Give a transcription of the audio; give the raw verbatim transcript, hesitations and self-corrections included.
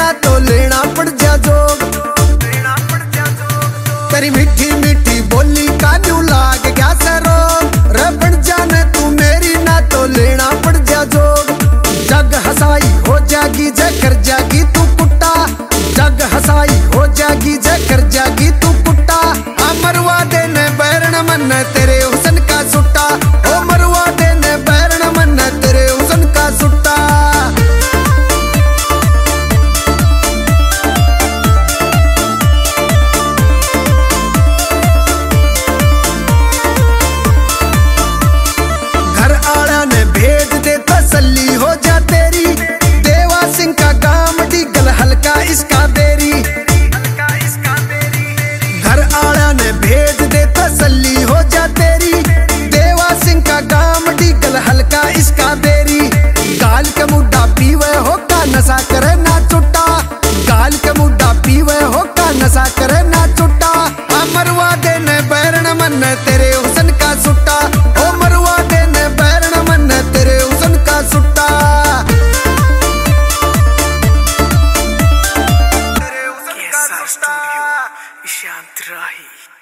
ना तो लेना पड़ जा जोग। तेरी मीठी मीठी बोली का न्यू लाग गया सरोग। रे बन जाने तू मेरी ना तो लेना पड़ जा जोग। जग हसाई हो जागी जे कर जागी तू कुट्टा। जग हसाई हो जागी जे कर जागी तू कुट्टा। आ मरवा देने बैरण मन तेरे हुसन का सुट्टा। ओ मरवा देने बैरण मन तेरे हुसन का सुट्टा। घर आला ने भेज दे तसल्ली हो जा तेरी। देवा सिंह का काम डीगल हल्का इसका देरी। घर आला ने भेज दे तसल्ली हो जा तेरी। देवा सिंह का काम डीगल हल्का इसका देरी। गाल के मुड्डा पीवे हो का नशा करे ना चुट्टा। गाल के मुड्डा पीवे हो का नशा करे ना चुट्टा। आ मरवा देने बैरण मन तेरे हुसन का सुट्टा। ओ मरवा देने बैरण मन तेरे हुसन का सुट्टा। स्टूडियो शांत राही।